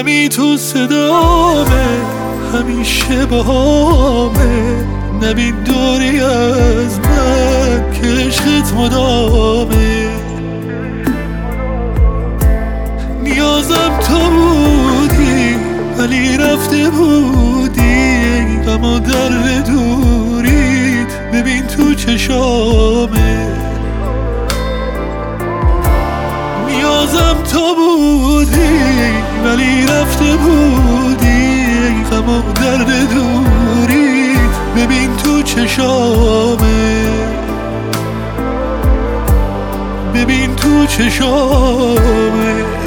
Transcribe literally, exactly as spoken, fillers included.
غمی تو صدامه، همیشه باهامه. نبین دوری از من که عشقت مدامه. نیازم تو بودی ولی رفته بودی، غم و درد دوریت ببین تو چشامه. نیازم تو بودی ولی رفته بودی، غم و درد دوریت ببین تو چشامه. ببین تو چشامه.